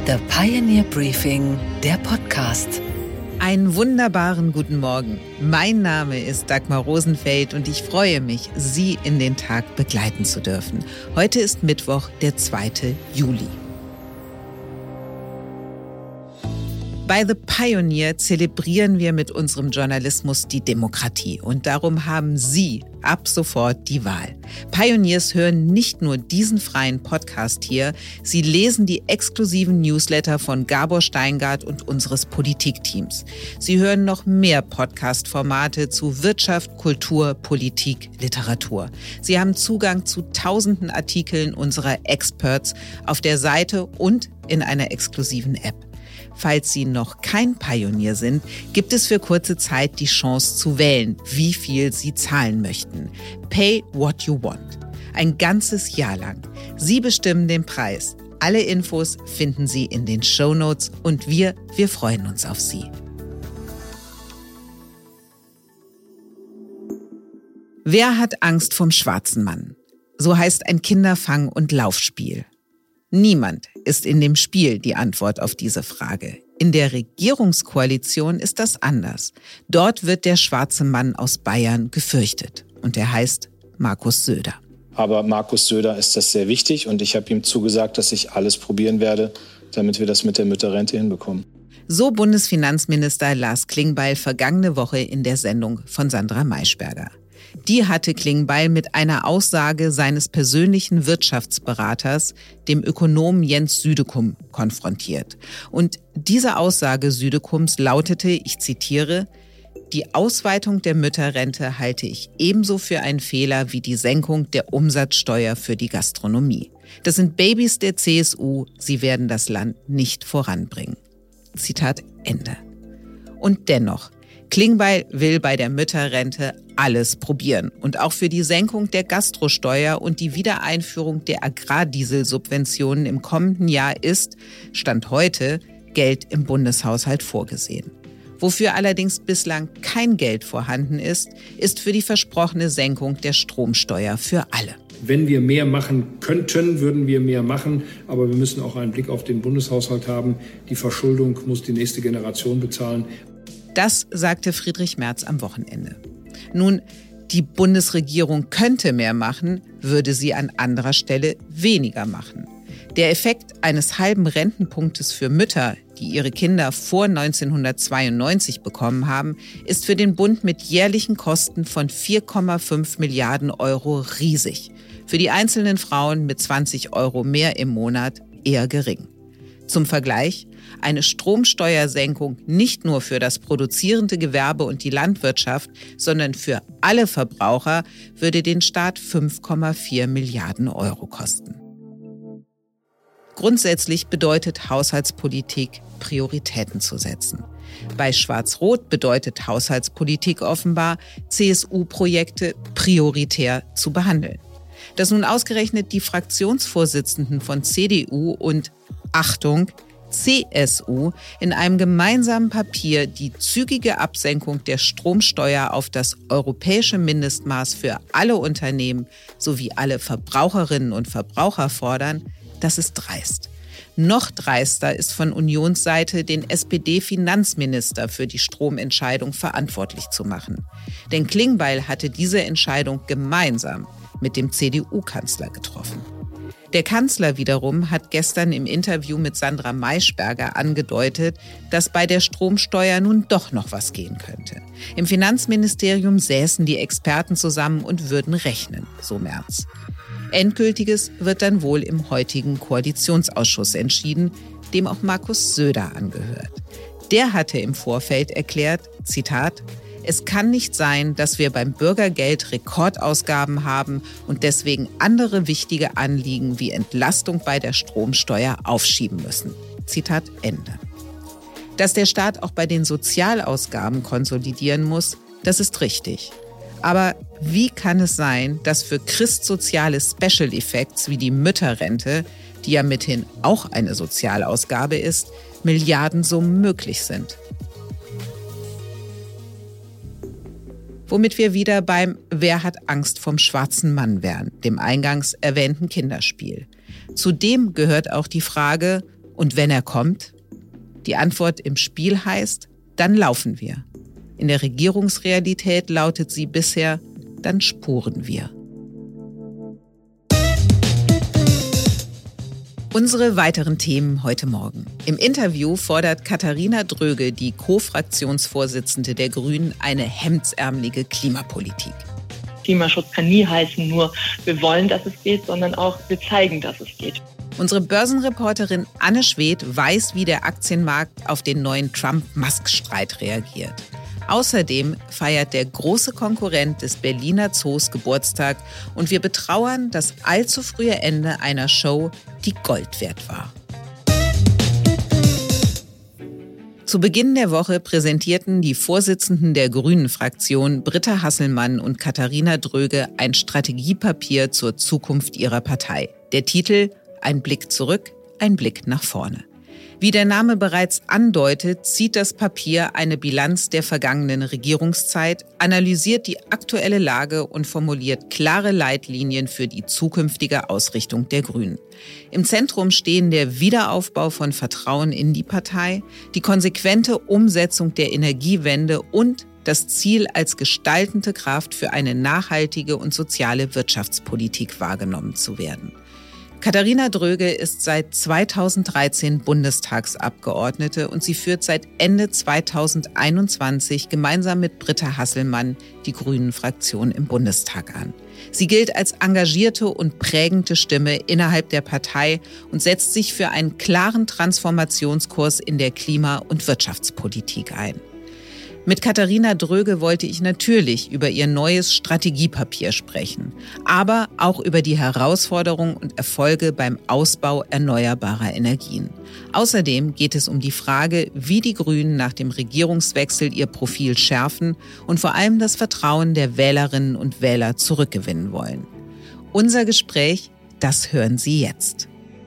The Pioneer Briefing, der Podcast. Einen wunderbaren guten Morgen. Mein Name ist Dagmar Rosenfeld und ich freue mich, Sie in den Tag begleiten zu dürfen. Heute ist Mittwoch, der 2. Juli. Bei The Pioneer zelebrieren wir mit unserem Journalismus die Demokratie und darum haben Sie ab sofort die Wahl. Pioneers hören nicht nur diesen freien Podcast hier, sie lesen die exklusiven Newsletter von Gabor Steingart und unseres Politikteams. Sie hören noch mehr Podcast-Formate zu Wirtschaft, Kultur, Politik, Literatur. Sie haben Zugang zu tausenden Artikeln unserer Experts auf der Seite und in einer exklusiven App. Falls Sie noch kein Pionier sind, gibt es für kurze Zeit die Chance zu wählen, wie viel Sie zahlen möchten. Pay what you want. Ein ganzes Jahr lang. Sie bestimmen den Preis. Alle Infos finden Sie in den Shownotes und wir freuen uns auf Sie. Wer hat Angst vom schwarzen Mann? So heißt ein Kinderfang- und Laufspiel. Niemand ist in dem Spiel die Antwort auf diese Frage. In der Regierungskoalition ist das anders. Dort wird der schwarze Mann aus Bayern gefürchtet. Und er heißt Markus Söder. Aber Markus Söder ist das sehr wichtig und ich habe ihm zugesagt, dass ich alles probieren werde, damit wir das mit der Mütterrente hinbekommen. So Bundesfinanzminister Lars Klingbeil vergangene Woche in der Sendung von Sandra Maischberger. Die hatte Klingbeil mit einer Aussage seines persönlichen Wirtschaftsberaters, dem Ökonomen Jens Südekum, konfrontiert. Und diese Aussage Südekums lautete, ich zitiere, die Ausweitung der Mütterrente halte ich ebenso für einen Fehler wie die Senkung der Umsatzsteuer für die Gastronomie. Das sind Babys der CSU, sie werden das Land nicht voranbringen. Zitat Ende. Und dennoch, Klingbeil will bei der Mütterrente alles probieren. Und auch für die Senkung der Gastrosteuer und die Wiedereinführung der Agrardieselsubventionen im kommenden Jahr ist, Stand heute, Geld im Bundeshaushalt vorgesehen. Wofür allerdings bislang kein Geld vorhanden ist, ist für die versprochene Senkung der Stromsteuer für alle. Wenn wir mehr machen könnten, würden wir mehr machen. Aber wir müssen auch einen Blick auf den Bundeshaushalt haben. Die Verschuldung muss die nächste Generation bezahlen. Das sagte Friedrich Merz am Wochenende. Nun, die Bundesregierung könnte mehr machen, würde sie an anderer Stelle weniger machen. Der Effekt eines halben Rentenpunktes für Mütter, die ihre Kinder vor 1992 bekommen haben, ist für den Bund mit jährlichen Kosten von 4,5 Milliarden Euro riesig. Für die einzelnen Frauen mit 20 Euro mehr im Monat eher gering. Zum Vergleich, eine Stromsteuersenkung nicht nur für das produzierende Gewerbe und die Landwirtschaft, sondern für alle Verbraucher würde den Staat 5,4 Milliarden Euro kosten. Grundsätzlich bedeutet Haushaltspolitik, Prioritäten zu setzen. Bei Schwarz-Rot bedeutet Haushaltspolitik offenbar, CSU-Projekte prioritär zu behandeln. Dass nun ausgerechnet die Fraktionsvorsitzenden von CDU und, Achtung, CSU in einem gemeinsamen Papier die zügige Absenkung der Stromsteuer auf das europäische Mindestmaß für alle Unternehmen sowie alle Verbraucherinnen und Verbraucher fordern, das ist dreist. Noch dreister ist von Unionsseite den SPD-Finanzminister für die Stromentscheidung verantwortlich zu machen. Denn Klingbeil hatte diese Entscheidung gemeinsam mit dem CDU-Kanzler getroffen. Der Kanzler wiederum hat gestern im Interview mit Sandra Maischberger angedeutet, dass bei der Stromsteuer nun doch noch was gehen könnte. Im Finanzministerium säßen die Experten zusammen und würden rechnen, so Merz. Endgültiges wird dann wohl im heutigen Koalitionsausschuss entschieden, dem auch Markus Söder angehört. Der hatte im Vorfeld erklärt, Zitat, es kann nicht sein, dass wir beim Bürgergeld Rekordausgaben haben und deswegen andere wichtige Anliegen wie Entlastung bei der Stromsteuer aufschieben müssen. Zitat Ende. Dass der Staat auch bei den Sozialausgaben konsolidieren muss, das ist richtig. Aber wie kann es sein, dass für christsoziale Special Effects wie die Mütterrente, die ja mithin auch eine Sozialausgabe ist, Milliardensummen möglich sind? Womit wir wieder beim Wer hat Angst vom schwarzen Mann wären, dem eingangs erwähnten Kinderspiel. Zudem gehört auch die Frage, Und wenn er kommt? Die Antwort im Spiel heißt, dann laufen wir. In der Regierungsrealität lautet sie bisher, dann spuren wir. Unsere weiteren Themen heute Morgen. Im Interview fordert Katharina Dröge, die Co-Fraktionsvorsitzende der Grünen, eine hemdsärmelige Klimapolitik. Klimaschutz kann nie heißen, nur wir wollen, dass es geht, sondern auch wir zeigen, dass es geht. Unsere Börsenreporterin Anne Schwedt weiß, wie der Aktienmarkt auf den neuen Trump-Musk-Streit reagiert. Außerdem feiert der große Konkurrent des Berliner Zoos Geburtstag und wir betrauern das allzu frühe Ende einer Show, die Gold wert war. Zu Beginn der Woche präsentierten die Vorsitzenden der Grünen-Fraktion Britta Hasselmann und Katharina Dröge ein Strategiepapier zur Zukunft ihrer Partei. Der Titel: Ein Blick zurück, ein Blick nach vorne. Wie der Name bereits andeutet, zieht das Papier eine Bilanz der vergangenen Regierungszeit, analysiert die aktuelle Lage und formuliert klare Leitlinien für die zukünftige Ausrichtung der Grünen. Im Zentrum stehen der Wiederaufbau von Vertrauen in die Partei, die konsequente Umsetzung der Energiewende und das Ziel, als gestaltende Kraft für eine nachhaltige und soziale Wirtschaftspolitik wahrgenommen zu werden. Katharina Dröge ist seit 2013 Bundestagsabgeordnete und sie führt seit Ende 2021 gemeinsam mit Britta Hasselmann die Grünen-Fraktion im Bundestag an. Sie gilt als engagierte und prägende Stimme innerhalb der Partei und setzt sich für einen klaren Transformationskurs in der Klima- und Wirtschaftspolitik ein. Mit Katharina Dröge wollte ich natürlich über ihr neues Strategiepapier sprechen, aber auch über die Herausforderungen und Erfolge beim Ausbau erneuerbarer Energien. Außerdem geht es um die Frage, wie die Grünen nach dem Regierungswechsel ihr Profil schärfen und vor allem das Vertrauen der Wählerinnen und Wähler zurückgewinnen wollen. Unser Gespräch, das hören Sie jetzt.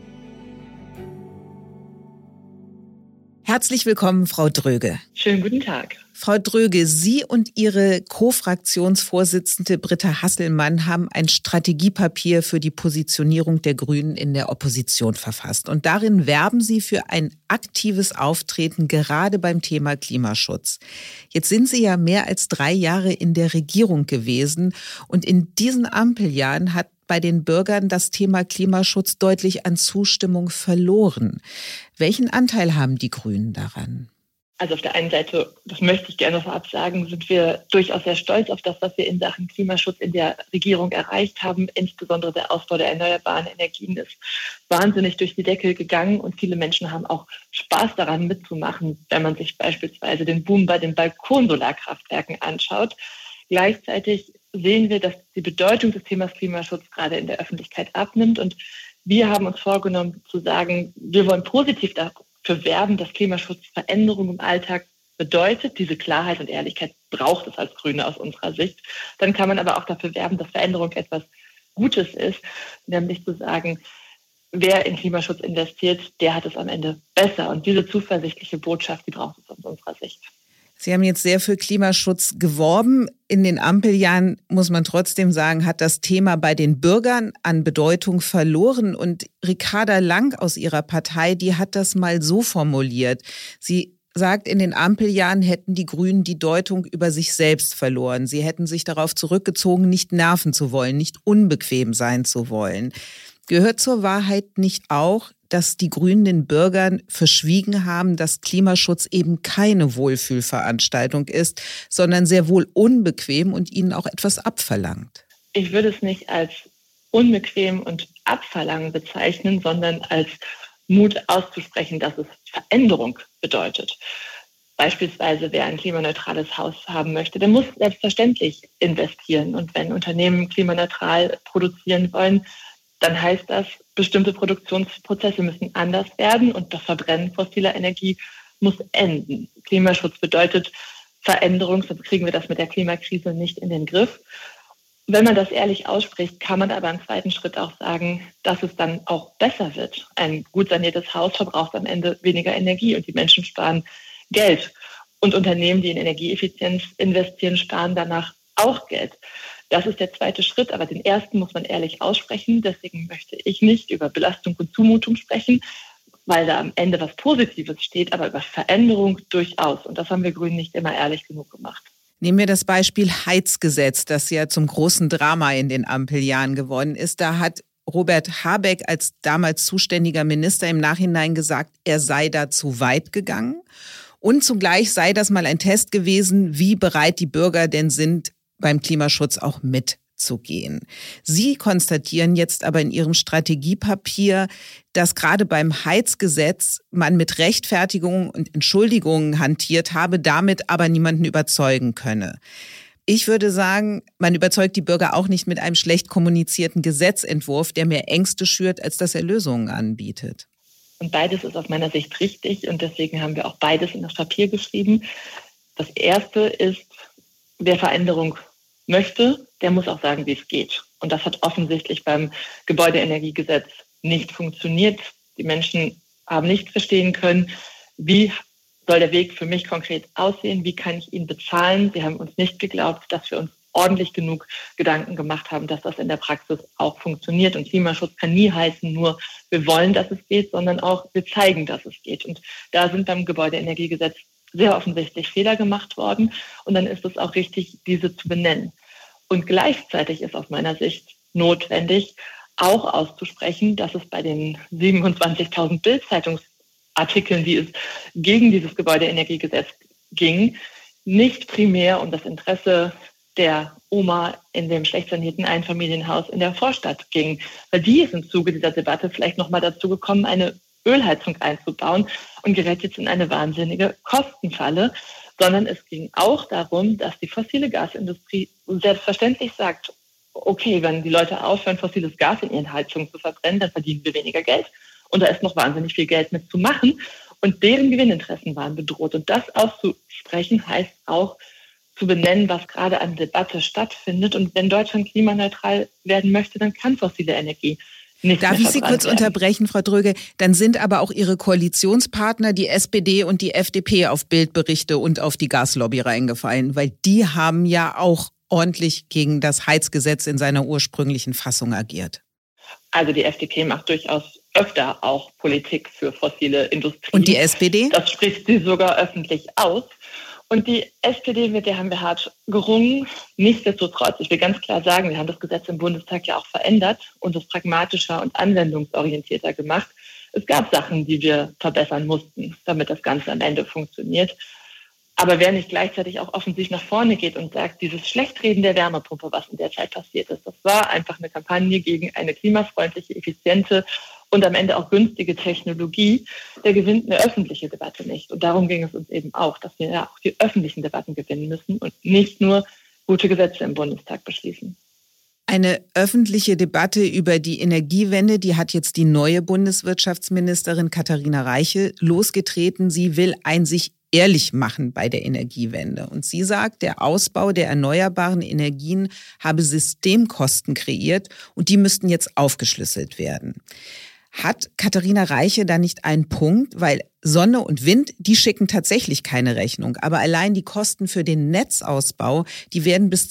Herzlich willkommen, Frau Dröge. Schönen guten Tag. Frau Dröge, Sie und Ihre Co-Fraktionsvorsitzende Britta Hasselmann haben ein Strategiepapier für die Positionierung der Grünen in der Opposition verfasst. Und darin werben Sie für ein aktives Auftreten gerade beim Thema Klimaschutz. Jetzt sind Sie ja mehr als 3 Jahre in der Regierung gewesen und in diesen Ampeljahren hat bei den Bürgern das Thema Klimaschutz deutlich an Zustimmung verloren. Welchen Anteil haben die Grünen daran? Also auf der einen Seite, das möchte ich gerne vorab sagen, sind wir durchaus sehr stolz auf das, was wir in Sachen Klimaschutz in der Regierung erreicht haben. Insbesondere der Ausbau der erneuerbaren Energien ist wahnsinnig durch die Decke gegangen und viele Menschen haben auch Spaß daran mitzumachen, wenn man sich beispielsweise den Boom bei den Balkonsolarkraftwerken anschaut. Gleichzeitig sehen wir, dass die Bedeutung des Themas Klimaschutz gerade in der Öffentlichkeit abnimmt und wir haben uns vorgenommen zu sagen, wir wollen positiv dafür werben, dass Klimaschutz Veränderung im Alltag bedeutet. Diese Klarheit und Ehrlichkeit braucht es als Grüne aus unserer Sicht. Dann kann man aber auch dafür werben, dass Veränderung etwas Gutes ist, nämlich zu sagen, wer in Klimaschutz investiert, der hat es am Ende besser. Und diese zuversichtliche Botschaft, die braucht es aus unserer Sicht. Sie haben jetzt sehr für Klimaschutz geworben. In den Ampeljahren, muss man trotzdem sagen, hat das Thema bei den Bürgern an Bedeutung verloren. Und Ricarda Lang aus Ihrer Partei, die hat das mal so formuliert. Sie sagt, in den Ampeljahren hätten die Grünen die Deutung über sich selbst verloren. Sie hätten sich darauf zurückgezogen, nicht nerven zu wollen, nicht unbequem sein zu wollen. Gehört zur Wahrheit nicht auch, dass die Grünen den Bürgern verschwiegen haben, dass Klimaschutz eben keine Wohlfühlveranstaltung ist, sondern sehr wohl unbequem und ihnen auch etwas abverlangt? Ich würde es nicht als unbequem und abverlangen bezeichnen, sondern als Mut auszusprechen, dass es Veränderung bedeutet. Beispielsweise, wer ein klimaneutrales Haus haben möchte, der muss selbstverständlich investieren. Und wenn Unternehmen klimaneutral produzieren wollen, dann heißt das, bestimmte Produktionsprozesse müssen anders werden und das Verbrennen fossiler Energie muss enden. Klimaschutz bedeutet Veränderung, sonst kriegen wir das mit der Klimakrise nicht in den Griff. Wenn man das ehrlich ausspricht, kann man aber im zweiten Schritt auch sagen, dass es dann auch besser wird. Ein gut saniertes Haus verbraucht am Ende weniger Energie und die Menschen sparen Geld. Und Unternehmen, die in Energieeffizienz investieren, sparen danach auch Geld. Das ist der zweite Schritt, aber den ersten muss man ehrlich aussprechen. Deswegen möchte ich nicht über Belastung und Zumutung sprechen. weil da am Ende was Positives steht, aber über Veränderung durchaus. Und das haben wir Grünen nicht immer ehrlich genug gemacht. Nehmen wir das Beispiel Heizgesetz, das ja zum großen Drama in den Ampeljahren geworden ist. Da hat Robert Habeck als damals zuständiger Minister im Nachhinein gesagt, er sei da zu weit gegangen. Und zugleich sei das mal ein Test gewesen, wie bereit die Bürger denn sind, beim Klimaschutz auch mitzugehen. Sie konstatieren jetzt aber in Ihrem Strategiepapier, dass gerade beim Heizgesetz man mit Rechtfertigungen und Entschuldigungen hantiert habe, damit aber niemanden überzeugen könne. Ich würde sagen, man überzeugt die Bürger auch nicht mit einem schlecht kommunizierten Gesetzentwurf, der mehr Ängste schürt, als dass er Lösungen anbietet. Und beides ist aus meiner Sicht richtig und deswegen haben wir auch beides in das Papier geschrieben. Das Erste ist, wer Veränderung möchte, der muss auch sagen, wie es geht. Und das hat offensichtlich beim Gebäudeenergiegesetz nicht funktioniert. Die Menschen haben nicht verstehen können, wie soll der Weg für mich konkret aussehen, wie kann ich ihn bezahlen. Sie haben uns nicht geglaubt, dass wir uns ordentlich genug Gedanken gemacht haben, dass das in der Praxis auch funktioniert. Und Klimaschutz kann nie heißen, nur wir wollen, dass es geht, sondern auch wir zeigen, dass es geht. Und da sind beim Gebäudeenergiegesetz sehr offensichtlich Fehler gemacht worden. Und dann ist es auch richtig, diese zu benennen. Und gleichzeitig ist aus meiner Sicht notwendig, auch auszusprechen, dass es bei den 27.000 Bild-Zeitungsartikeln, die es gegen dieses Gebäudeenergiegesetz ging, nicht primär um das Interesse der Oma in dem schlecht sanierten Einfamilienhaus in der Vorstadt ging. Weil die ist im Zuge dieser Debatte vielleicht nochmal dazu gekommen, eine Ölheizung einzubauen und gerät jetzt in eine wahnsinnige Kostenfalle, sondern es ging auch darum, dass die fossile Gasindustrie selbstverständlich sagt, okay, wenn die Leute aufhören, fossiles Gas in ihren Heizungen zu verbrennen, dann verdienen wir weniger Geld. Und da ist noch wahnsinnig viel Geld mit zu machen. Und deren Gewinninteressen waren bedroht. Und das auszusprechen heißt auch, zu benennen, was gerade an Debatte stattfindet. Und wenn Deutschland klimaneutral werden möchte, dann kann fossile Energie nicht mehr verbrannt werden. Darf ich Sie kurz unterbrechen, Frau Dröge? Dann sind aber auch Ihre Koalitionspartner, die SPD und die FDP, auf Bildberichte und auf die Gaslobby reingefallen, weil die haben ja auch ordentlich gegen das Heizgesetz in seiner ursprünglichen Fassung agiert. Also die FDP macht durchaus öfter auch Politik für fossile Industrie. Und die SPD? Das spricht sie sogar öffentlich aus. Und die SPD, mit der haben wir hart gerungen. Nichtsdestotrotz, ich will ganz klar sagen, wir haben das Gesetz im Bundestag ja auch verändert und es pragmatischer und anwendungsorientierter gemacht. Es gab Sachen, die wir verbessern mussten, damit das Ganze am Ende funktioniert. Aber wer nicht gleichzeitig auch offensiv nach vorne geht und sagt, dieses Schlechtreden der Wärmepumpe, was in der Zeit passiert ist, das war einfach eine Kampagne gegen eine klimafreundliche, effiziente und am Ende auch günstige Technologie, der gewinnt eine öffentliche Debatte nicht. Und darum ging es uns eben auch, dass wir ja auch die öffentlichen Debatten gewinnen müssen und nicht nur gute Gesetze im Bundestag beschließen. Eine öffentliche Debatte über die Energiewende, die hat jetzt die neue Bundeswirtschaftsministerin Katharina Reiche losgetreten. Sie will ein sich ehrlich machen bei der Energiewende. Und sie sagt, der Ausbau der erneuerbaren Energien habe Systemkosten kreiert und die müssten jetzt aufgeschlüsselt werden. Hat Katharina Reiche da nicht einen Punkt? Weil Sonne und Wind, die schicken tatsächlich keine Rechnung. Aber allein die Kosten für den Netzausbau, die werden bis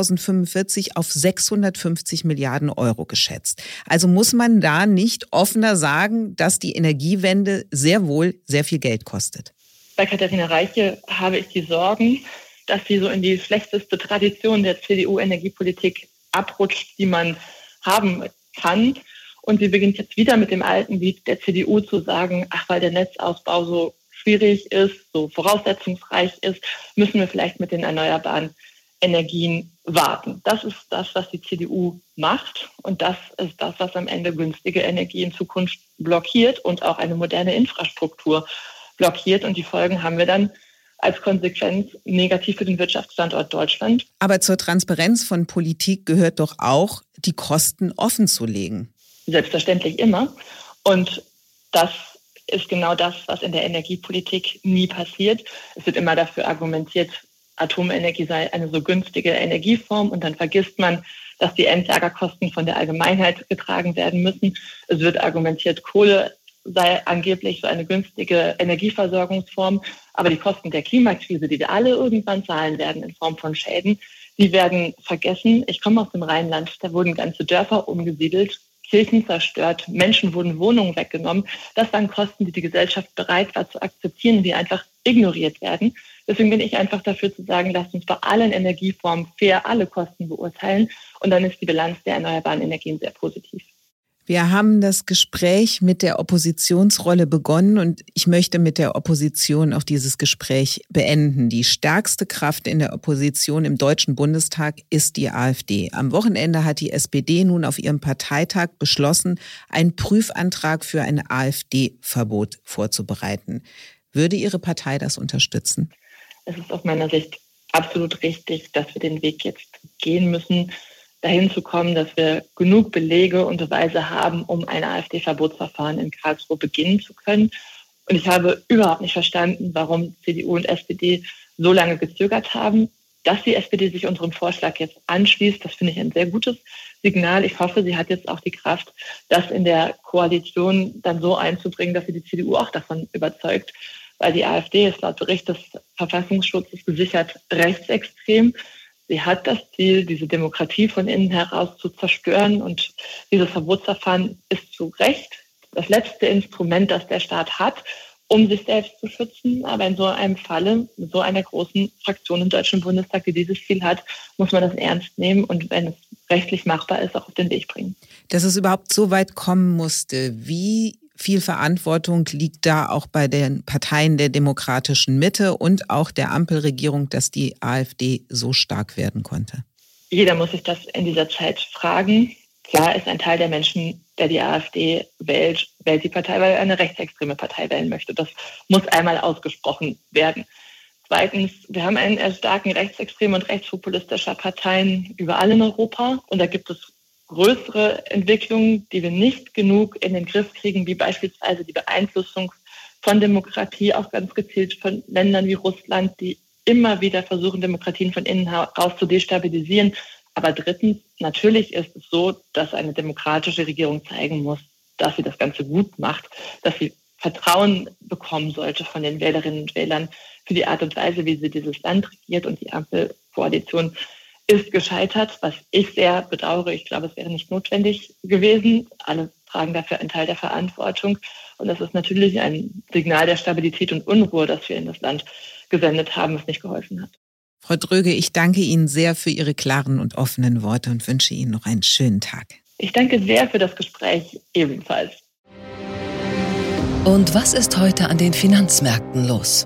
2045 auf 650 Milliarden Euro geschätzt. Also muss man da nicht offener sagen, dass die Energiewende sehr wohl sehr viel Geld kostet? Bei Katharina Reiche habe ich die Sorgen, dass sie so in die schlechteste Tradition der CDU-Energiepolitik abrutscht, die man haben kann. Und sie beginnt jetzt wieder mit dem alten Lied der CDU zu sagen, ach, weil der Netzausbau so schwierig ist, so voraussetzungsreich ist, müssen wir vielleicht mit den erneuerbaren Energien warten. Das ist das, was die CDU macht. Und das ist das, was am Ende günstige Energie in Zukunft blockiert und auch eine moderne Infrastruktur blockiert. Und die Folgen haben wir dann als Konsequenz negativ für den Wirtschaftsstandort Deutschland. Aber zur Transparenz von Politik gehört doch auch, die Kosten offen zu legen. Selbstverständlich immer. Und das ist genau das, was in der Energiepolitik nie passiert. Es wird immer dafür argumentiert, Atomenergie sei eine so günstige Energieform und dann vergisst man, dass die Endlagerkosten von der Allgemeinheit getragen werden müssen. Es wird argumentiert, Kohle sei angeblich so eine günstige Energieversorgungsform, aber die Kosten der Klimakrise, die wir alle irgendwann zahlen werden in Form von Schäden, die werden vergessen. Ich komme aus dem Rheinland, da wurden ganze Dörfer umgesiedelt Kirchen zerstört, Menschen wurden Wohnungen weggenommen. Das waren Kosten, die die Gesellschaft bereit war zu akzeptieren, die einfach ignoriert werden. Deswegen bin ich einfach dafür zu sagen, lasst uns bei allen Energieformen fair alle Kosten beurteilen. Und dann ist die Bilanz der erneuerbaren Energien sehr positiv. Wir haben das Gespräch mit der Oppositionsrolle begonnen und ich möchte mit der Opposition auch dieses Gespräch beenden. Die stärkste Kraft in der Opposition im Deutschen Bundestag ist die AfD. Am Wochenende hat die SPD nun auf ihrem Parteitag beschlossen, einen Prüfantrag für ein AfD-Verbot vorzubereiten. Würde Ihre Partei das unterstützen? Es ist aus meiner Sicht absolut richtig, dass wir den Weg jetzt gehen müssen, dahin zu kommen, dass wir genug Belege und Beweise haben, um ein AfD-Verbotsverfahren in Karlsruhe beginnen zu können. Und ich habe überhaupt nicht verstanden, warum CDU und SPD so lange gezögert haben. Dass die SPD sich unserem Vorschlag jetzt anschließt, das finde ich ein sehr gutes Signal. Ich hoffe, sie hat jetzt auch die Kraft, das in der Koalition dann so einzubringen, dass sie die CDU auch davon überzeugt. Weil die AfD ist laut Bericht des Verfassungsschutzes gesichert rechtsextrem. Sie hat das Ziel, diese Demokratie von innen heraus zu zerstören. Und dieses Verbotsverfahren ist zu Recht das letzte Instrument, das der Staat hat, um sich selbst zu schützen. Aber in so einem Falle, mit so einer großen Fraktion im Deutschen Bundestag, die dieses Ziel hat, muss man das ernst nehmen und wenn es rechtlich machbar ist, auch auf den Weg bringen. Dass es überhaupt so weit kommen musste, wie viel Verantwortung liegt da auch bei den Parteien der demokratischen Mitte und auch der Ampelregierung, dass die AfD so stark werden konnte? Jeder muss sich das in dieser Zeit fragen. Klar ist ein Teil der Menschen, der die AfD wählt die Partei, weil er eine rechtsextreme Partei wählen möchte. Das muss einmal ausgesprochen werden. Zweitens, wir haben einen Erstarken rechtsextremer und rechtspopulistischer Parteien überall in Europa und da gibt es größere Entwicklungen, die wir nicht genug in den Griff kriegen, wie beispielsweise die Beeinflussung von Demokratie, auch ganz gezielt von Ländern wie Russland, die immer wieder versuchen, Demokratien von innen heraus zu destabilisieren. Aber drittens, natürlich ist es so, dass eine demokratische Regierung zeigen muss, dass sie das Ganze gut macht, dass sie Vertrauen bekommen sollte von den Wählerinnen und Wählern für die Art und Weise, wie sie dieses Land regiert. Und die Ampelkoalition ist gescheitert, was ich sehr bedauere. Ich glaube, es wäre nicht notwendig gewesen. Alle tragen dafür einen Teil der Verantwortung. Und das ist natürlich ein Signal der Stabilität und Unruhe, das wir in das Land gesendet haben, was nicht geholfen hat. Frau Dröge, ich danke Ihnen sehr für Ihre klaren und offenen Worte und wünsche Ihnen noch einen schönen Tag. Ich danke sehr für das Gespräch ebenfalls. Und was ist heute an den Finanzmärkten los?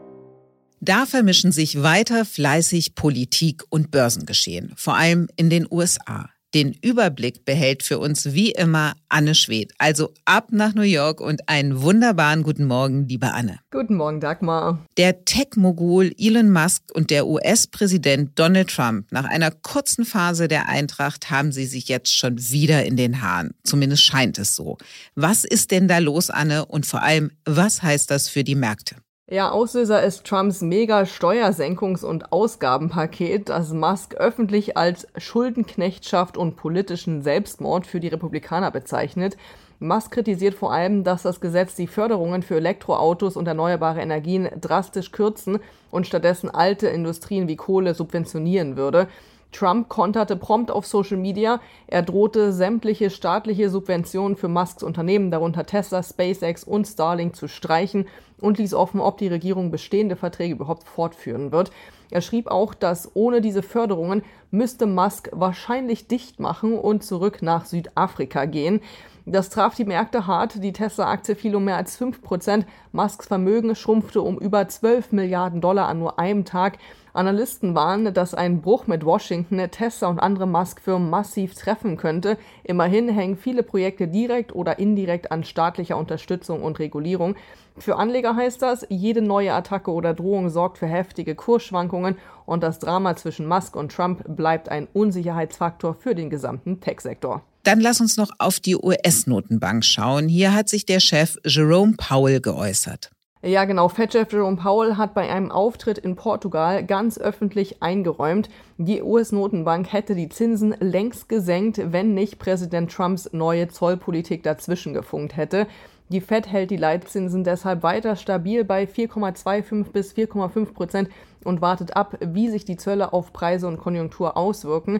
Da vermischen sich weiter fleißig Politik und Börsengeschehen, vor allem in den USA. Den Überblick behält für uns wie immer Anne Schwedt. Also ab nach New York und einen wunderbaren guten Morgen, liebe Anne. Guten Morgen, Dagmar. Der Tech-Mogul Elon Musk und der US-Präsident Donald Trump, nach einer kurzen Phase der Eintracht haben sie sich jetzt schon wieder in den Haaren. Zumindest scheint es so. Was ist denn da los, Anne? Und vor allem, was heißt das für die Märkte? Ja, Auslöser ist Trumps Mega-Steuersenkungs- und Ausgabenpaket, das Musk öffentlich als Schuldenknechtschaft und politischen Selbstmord für die Republikaner bezeichnet. Musk kritisiert vor allem, dass das Gesetz die Förderungen für Elektroautos und erneuerbare Energien drastisch kürzen und stattdessen alte Industrien wie Kohle subventionieren würde. Trump konterte prompt auf Social Media. Er drohte, sämtliche staatliche Subventionen für Musks Unternehmen, darunter Tesla, SpaceX und Starlink, zu streichen und ließ offen, ob die Regierung bestehende Verträge überhaupt fortführen wird. Er schrieb auch, dass ohne diese Förderungen müsste Musk wahrscheinlich dicht machen und zurück nach Südafrika gehen. Das traf die Märkte hart. Die Tesla-Aktie fiel um mehr als 5%. Musks Vermögen schrumpfte um über $12 Milliarden an nur einem Tag. Analysten warnen, dass ein Bruch mit Washington Tesla und andere Musk-Firmen massiv treffen könnte. Immerhin hängen viele Projekte direkt oder indirekt an staatlicher Unterstützung und Regulierung. Für Anleger heißt das, jede neue Attacke oder Drohung sorgt für heftige Kursschwankungen und das Drama zwischen Musk und Trump bleibt ein Unsicherheitsfaktor für den gesamten Tech-Sektor. Dann lass uns noch auf die US-Notenbank schauen. Hier hat sich der Chef Jerome Powell geäußert. Ja, genau. Fed-Chef Jerome Powell hat bei einem Auftritt in Portugal ganz öffentlich eingeräumt, die US-Notenbank hätte die Zinsen längst gesenkt, wenn nicht Präsident Trumps neue Zollpolitik dazwischen gefunkt hätte. Die Fed hält die Leitzinsen deshalb weiter stabil bei 4,25 bis 4,5% und wartet ab, wie sich die Zölle auf Preise und Konjunktur auswirken.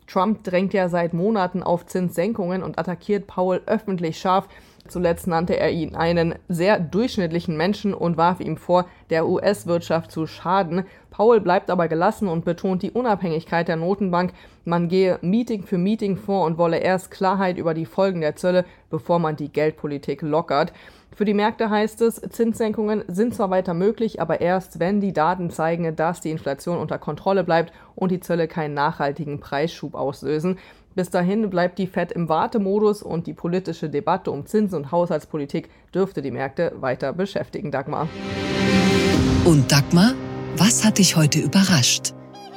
Trump drängt ja seit Monaten auf Zinssenkungen und attackiert Powell öffentlich scharf. Zuletzt nannte er ihn einen sehr durchschnittlichen Menschen und warf ihm vor, der US-Wirtschaft zu schaden. Powell bleibt aber gelassen und betont die Unabhängigkeit der Notenbank. Man gehe Meeting für Meeting vor und wolle erst Klarheit über die Folgen der Zölle, bevor man die Geldpolitik lockert. Für die Märkte heißt es, Zinssenkungen sind zwar weiter möglich, aber erst, wenn die Daten zeigen, dass die Inflation unter Kontrolle bleibt und die Zölle keinen nachhaltigen Preisschub auslösen. Bis dahin bleibt die Fed im Wartemodus und die politische Debatte um Zinsen- und Haushaltspolitik dürfte die Märkte weiter beschäftigen, Dagmar. Und Dagmar, was hat dich heute überrascht?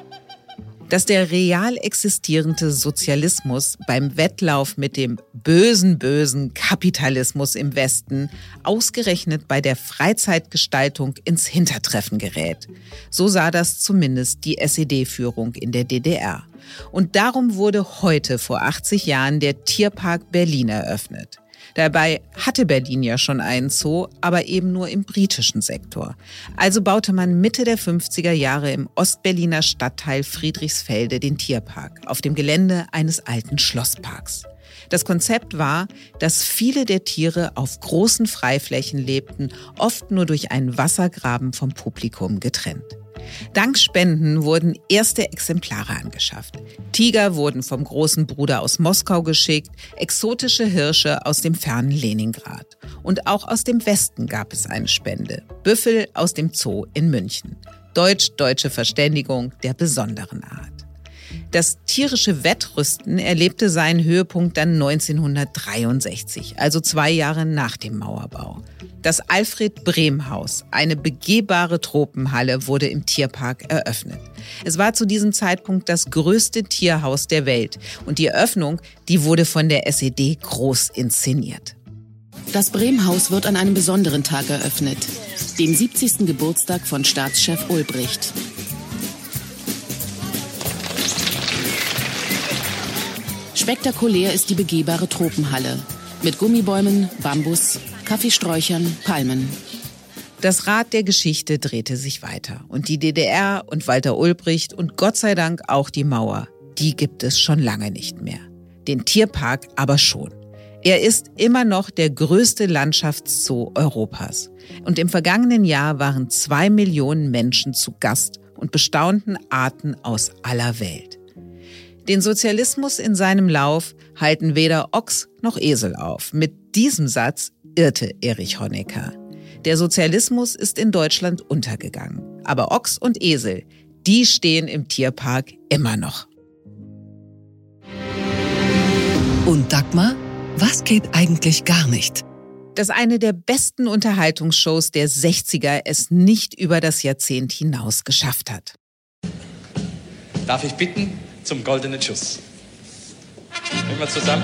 Dass der real existierende Sozialismus beim Wettlauf mit dem bösen Kapitalismus im Westen ausgerechnet bei der Freizeitgestaltung ins Hintertreffen gerät. So sah das zumindest die SED-Führung in der DDR. Und darum wurde heute vor 80 Jahren der Tierpark Berlin eröffnet. Dabei hatte Berlin ja schon einen Zoo, aber eben nur im britischen Sektor. Also baute man Mitte der 50er Jahre im Ostberliner Stadtteil Friedrichsfelde den Tierpark auf dem Gelände eines alten Schlossparks. Das Konzept war, dass viele der Tiere auf großen Freiflächen lebten, oft nur durch einen Wassergraben vom Publikum getrennt. Dank Spenden wurden erste Exemplare angeschafft. Tiger wurden vom großen Bruder aus Moskau geschickt, exotische Hirsche aus dem fernen Leningrad. Und auch aus dem Westen gab es eine Spende. Büffel aus dem Zoo in München. Deutsch-deutsche Verständigung der besonderen Art. Das tierische Wettrüsten erlebte seinen Höhepunkt dann 1963, also 2 Jahre nach dem Mauerbau. Das Alfred-Brehm-Haus, eine begehbare Tropenhalle, wurde im Tierpark eröffnet. Es war zu diesem Zeitpunkt das größte Tierhaus der Welt und die Eröffnung, die wurde von der SED groß inszeniert. Das Brehm-Haus wird an einem besonderen Tag eröffnet, dem 70. Geburtstag von Staatschef Ulbricht. Spektakulär ist die begehbare Tropenhalle mit Gummibäumen, Bambus, Kaffeesträuchern, Palmen. Das Rad der Geschichte drehte sich weiter und die DDR und Walter Ulbricht und Gott sei Dank auch die Mauer, die gibt es schon lange nicht mehr. Den Tierpark aber schon. Er ist immer noch der größte Landschaftszoo Europas. Und im vergangenen Jahr waren 2 Millionen Menschen zu Gast und bestaunten Arten aus aller Welt. Den Sozialismus in seinem Lauf halten weder Ochs noch Esel auf. Mit diesem Satz irrte Erich Honecker. Der Sozialismus ist in Deutschland untergegangen. Aber Ochs und Esel, die stehen im Tierpark immer noch. Und Dagmar, was geht eigentlich gar nicht? Dass eine der besten Unterhaltungsshows der 60er es nicht über das Jahrzehnt hinaus geschafft hat. Darf ich bitten zum goldenen Schuss? Nehmen wir zusammen.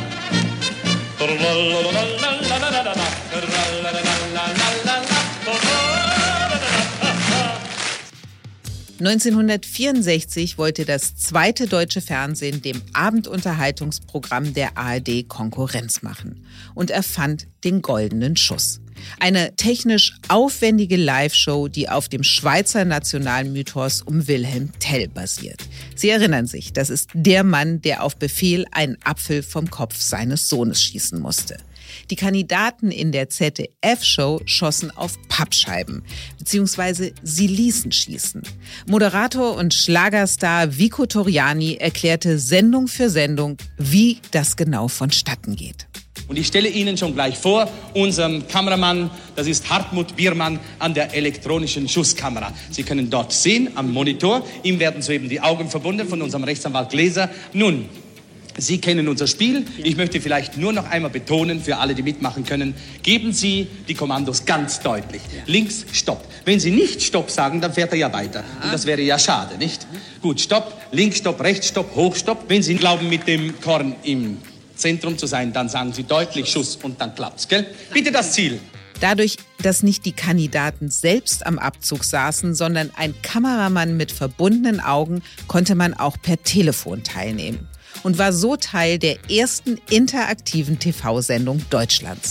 1964 wollte das zweite deutsche Fernsehen dem Abendunterhaltungsprogramm der ARD Konkurrenz machen und erfand den goldenen Schuss. Eine technisch aufwendige Live-Show, die auf dem Schweizer Nationalmythos um Wilhelm Tell basiert. Sie erinnern sich, das ist der Mann, der auf Befehl einen Apfel vom Kopf seines Sohnes schießen musste. Die Kandidaten in der ZDF-Show schossen auf Pappscheiben, beziehungsweise sie ließen schießen. Moderator und Schlagerstar Vico Toriani erklärte Sendung für Sendung, wie das genau vonstatten geht. Und ich stelle Ihnen schon gleich vor, unseren Kameramann, das ist Hartmut Biermann an der elektronischen Schusskamera. Sie können dort sehen, am Monitor, ihm werden soeben die Augen verbunden von unserem Rechtsanwalt Gläser. Nun, Sie kennen unser Spiel. Ich möchte vielleicht nur noch einmal betonen, für alle, die mitmachen können, geben Sie die Kommandos ganz deutlich. Links, Stopp. Wenn Sie nicht Stopp sagen, dann fährt er ja weiter. Und das wäre ja schade, nicht? Gut, Stopp, links, Stopp, rechts, Stopp, hoch, Stopp. Wenn Sie glauben, mit dem Korn im Zentrum zu sein, dann sagen Sie deutlich Schuss und dann klappt's, gell? Bitte das Ziel. Dadurch, dass nicht die Kandidaten selbst am Abzug saßen, sondern ein Kameramann mit verbundenen Augen, konnte man auch per Telefon teilnehmen. Und war so Teil der ersten interaktiven TV-Sendung Deutschlands.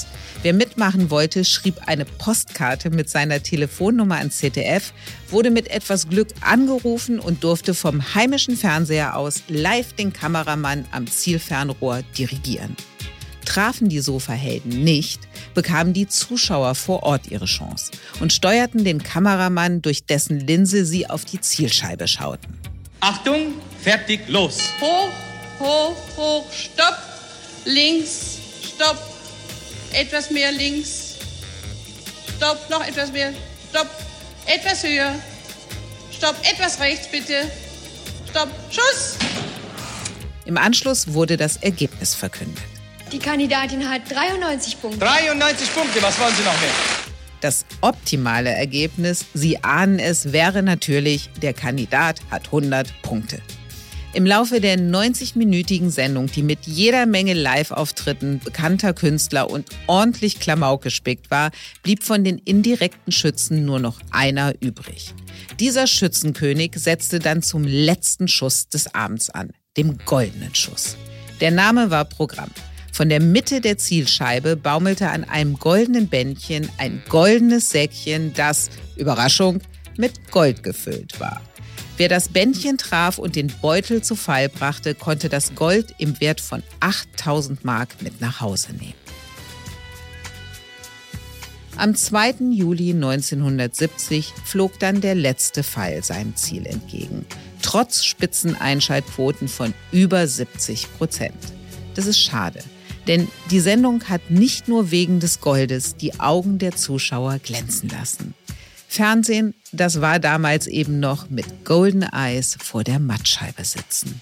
Wer mitmachen wollte, schrieb eine Postkarte mit seiner Telefonnummer ans ZDF, wurde mit etwas Glück angerufen und durfte vom heimischen Fernseher aus live den Kameramann am Zielfernrohr dirigieren. Trafen die Sofahelden nicht, bekamen die Zuschauer vor Ort ihre Chance und steuerten den Kameramann, durch dessen Linse sie auf die Zielscheibe schauten. Achtung, fertig, los. Hoch, hoch, hoch, stopp, links, stopp, etwas mehr links, stopp, noch etwas mehr, stopp, etwas höher, stopp, etwas rechts bitte, stopp, Schuss. Im Anschluss wurde das Ergebnis verkündet. Die Kandidatin hat 93 Punkte. 93 Punkte, was wollen Sie noch mehr? Das optimale Ergebnis, Sie ahnen es, wäre natürlich, der Kandidat hat 100 Punkte. Im Laufe der 90-minütigen Sendung, die mit jeder Menge Live-Auftritten bekannter Künstler und ordentlich Klamauk gespickt war, blieb von den indirekten Schützen nur noch einer übrig. Dieser Schützenkönig setzte dann zum letzten Schuss des Abends an, dem goldenen Schuss. Der Name war Programm. Von der Mitte der Zielscheibe baumelte an einem goldenen Bändchen ein goldenes Säckchen, das, Überraschung, mit Gold gefüllt war. Wer das Bändchen traf und den Beutel zu Fall brachte, konnte das Gold im Wert von 8.000 Mark mit nach Hause nehmen. Am 2. Juli 1970 flog dann der letzte Pfeil seinem Ziel entgegen, trotz Spitzeneinschaltquoten von über 70%. Das ist schade. Denn die Sendung hat nicht nur wegen des Goldes die Augen der Zuschauer glänzen lassen. Fernsehen, das war damals eben noch mit Golden Eyes vor der Mattscheibe sitzen.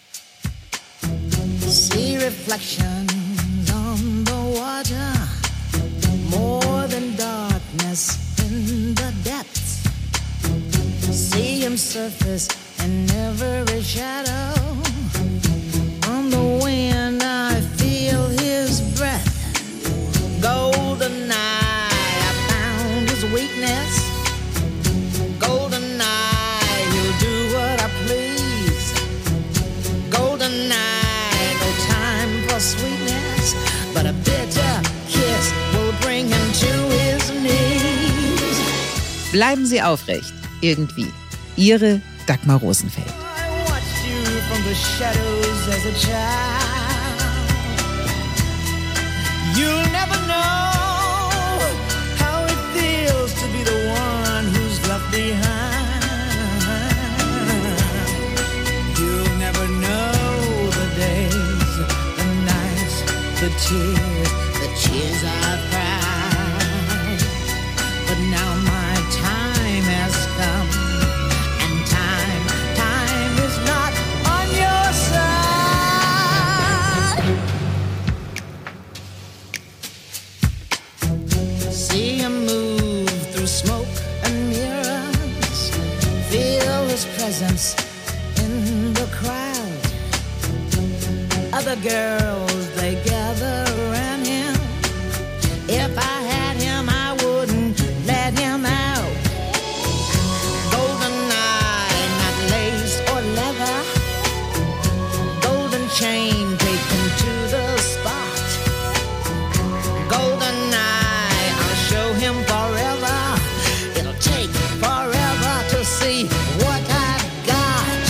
See reflections on the water, more than darkness in the depths. See him surface in every shadow. On the wind I feel his breath. Golden eye, I found his weakness. Golden eye, he'll do what I please. Golden eye, no time for sweetness, but a bitter kiss will bring him to his knees. Bleiben Sie aufrecht, irgendwie. Ihre Dagmar Rosenfeld. I watched you from the shadows as a child. You'll never know how it feels to be the one who's left behind. You'll never know the days, the nights, the tears I've cried. But now my time has come, and time is not on your side. See him move through smoke and mirrors, feel his presence in the crowd. Other girls, they gather around him. If I had him, I wouldn't let him out. Golden eye, not lace or leather. Golden chain taken to the spot. Golden eye, I'll show him forever. It'll take forever to see what I've got.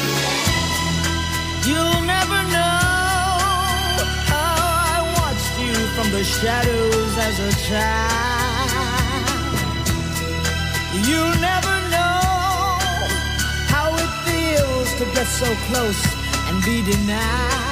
You'll never know how I watched you from the shadows as a child. You'll never know how it feels to get so close and be denied.